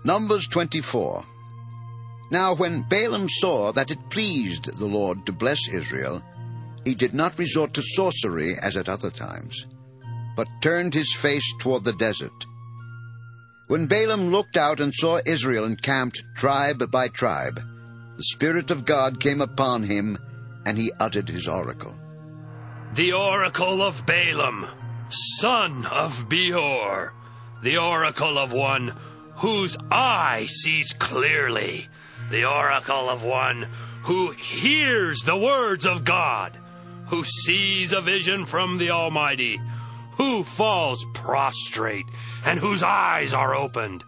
Numbers 24. Now when Balaam saw that it pleased the Lord to bless Israel, he did not resort to sorcery as at other times, but turned his face toward the desert. When Balaam looked out and saw Israel encamped tribe by tribe, the Spirit of God came upon him, and he uttered his oracle. The oracle of Balaam, son of Beor, the oracle of one whose eye sees clearly, the oracle of one who hears the words of God, who sees a vision from the Almighty, who falls prostrate, and whose eyes are opened.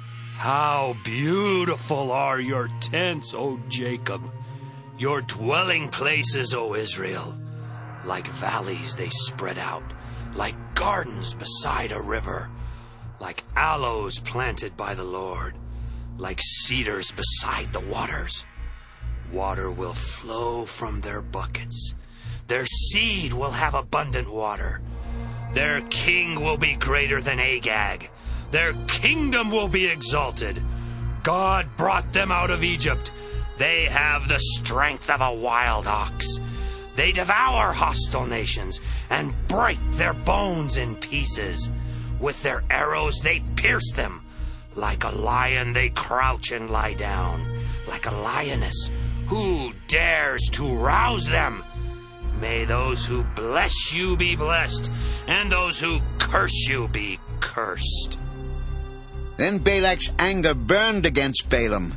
How beautiful are your tents, O Jacob, your dwelling places, O Israel. Like valleys they spread out, like gardens beside a river, like aloes planted by the Lord, like cedars beside the waters. Water will flow from their buckets. Their seed will have abundant water. Their king will be greater than Agag. Their kingdom will be exalted. God brought them out of Egypt. They have the strength of a wild ox. They devour hostile nations and break their bones in pieces. With their arrows they pierce them. Like a lion they crouch and lie down. Like a lioness, who dares to rouse them? May those who bless you be blessed, and those who curse you be cursed. Then Balak's anger burned against Balaam.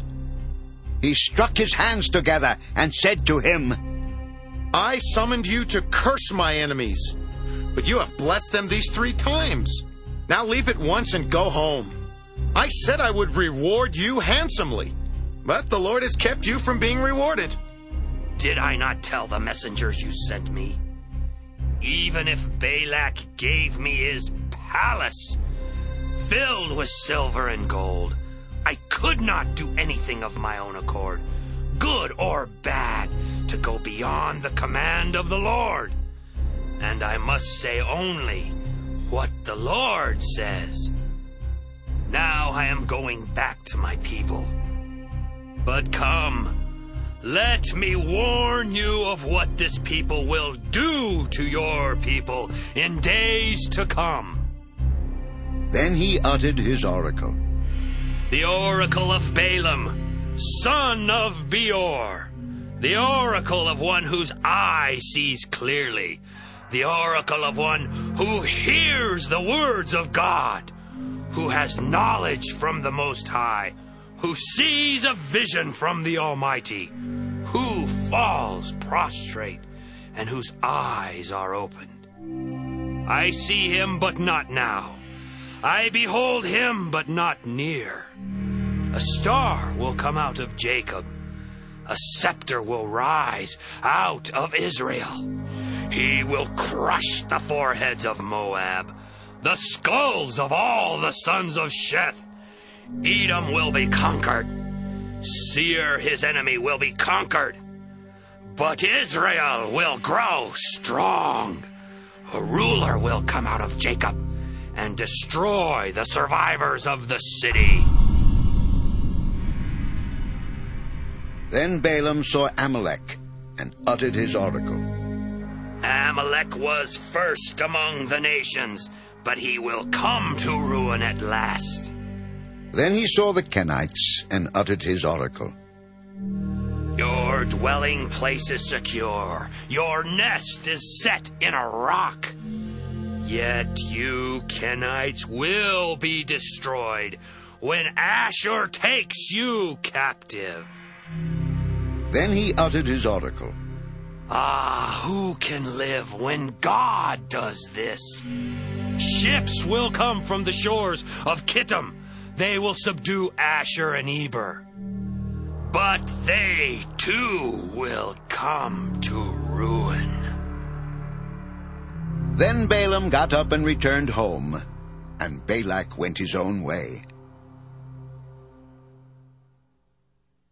He struck his hands together and said to him, I summoned you to curse my enemies, but you have blessed them these 3 times. Now leave at once and go home. I said I would reward you handsomely, but the Lord has kept you from being rewarded. Did I not tell the messengers you sent me? Even if Balak gave me his palace, filled with silver and gold, I could not do anything of my own accord, good or bad, to go beyond the command of the Lord. And I must say only what the Lord says. Now I am going back to my people. But come, let me warn you of what this people will do to your people in days to come. Then he uttered his oracle. The oracle of Balaam, son of Beor, the oracle of one whose eye sees clearly, the oracle of one who hears the words of God, who has knowledge from the Most High, who sees a vision from the Almighty, who falls prostrate, and whose eyes are opened. I see him, but not now. I behold him, but not near. A star will come out of Jacob. A scepter will rise out of Israel. He will crush the foreheads of Moab, the skulls of all the sons of Sheth. Edom will be conquered. Seir, his enemy, will be conquered. But Israel will grow strong. A ruler will come out of Jacob and destroy the survivors of the city. Then Balaam saw Amalek and uttered his oracle. Amalek was first among the nations, but he will come to ruin at last. Then he saw the Kenites and uttered his oracle. Your dwelling place is secure. Your nest is set in a rock. Yet you Kenites will be destroyed when Ashur takes you captive. Then he uttered his oracle. Ah, who can live when God does this? Ships will come from the shores of Kittim. They will subdue Ashur and Eber. But they, too, will come to ruin. Then Balaam got up and returned home, and Balak went his own way.